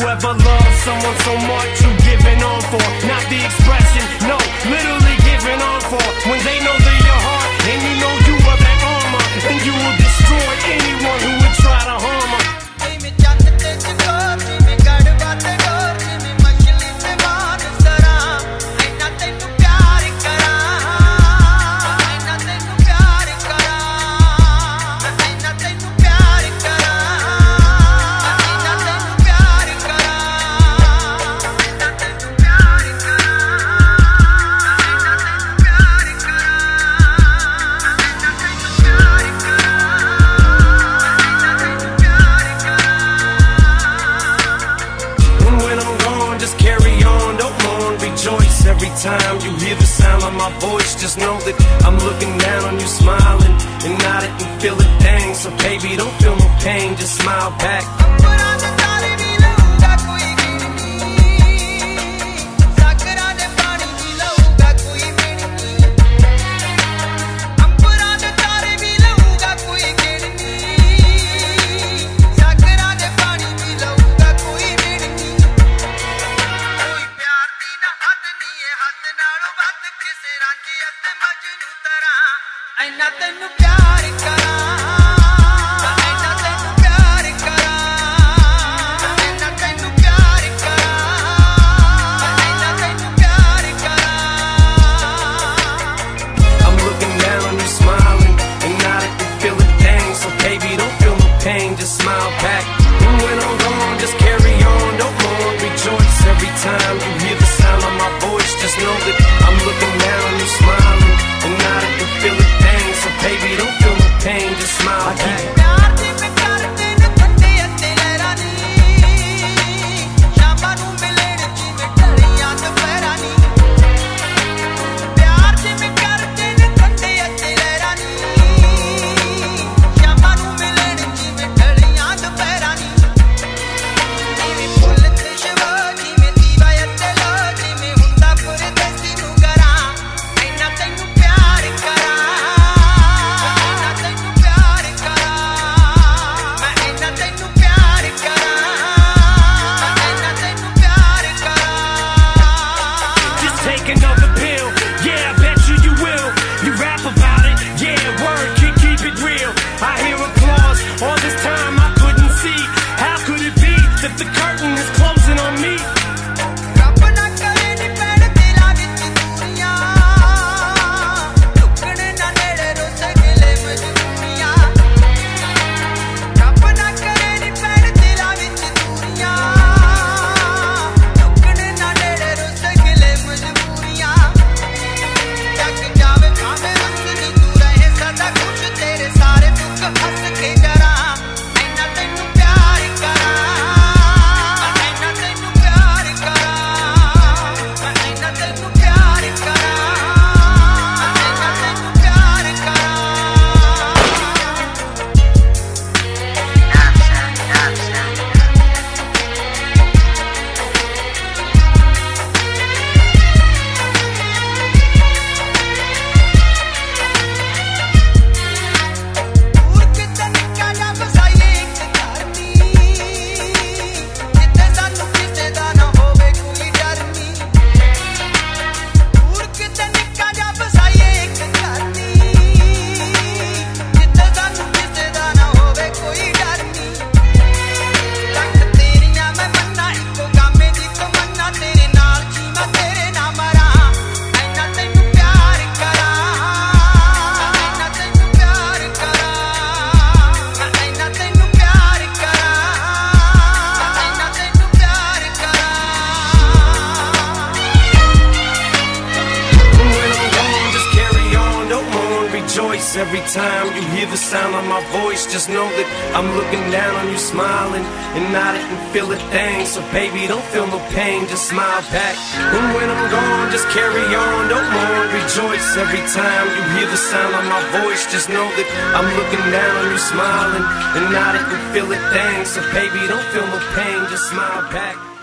ever loved someone so much you giving on for? Not the expression, no, literally giving on for. When they know they're your heart, and you know you are that armor, and you will destroy anyone who would try to harm her. Every time you hear the sound of my voice, just know that I'm looking down on you, smiling and nodding and feel a thing. So baby, don't feel no pain, just smile back. Just smile back. And when I'm gone, just carry on, don't mourn, rejoice. Every time you hear the sound of my voice, just know that I'm looking down on you, smiling and nodding and feel a thing. So baby, don't feel no pain, just smile back. Another pill, yeah, I bet you will. You rap about it, yeah, word, keep it real. I hear applause, all this time I couldn't see. How could it be that the curtain is closing on me? Every time you hear the sound of my voice, just know that I'm looking down on you, smiling and nodding and feel a thing. So baby, don't feel no pain, just smile back. And when I'm gone, just carry on, don't mourn, rejoice. Every time you hear the sound of my voice, just know that I'm looking down on you, smiling and nodding and feel a thing. So baby, don't feel no pain, just smile back.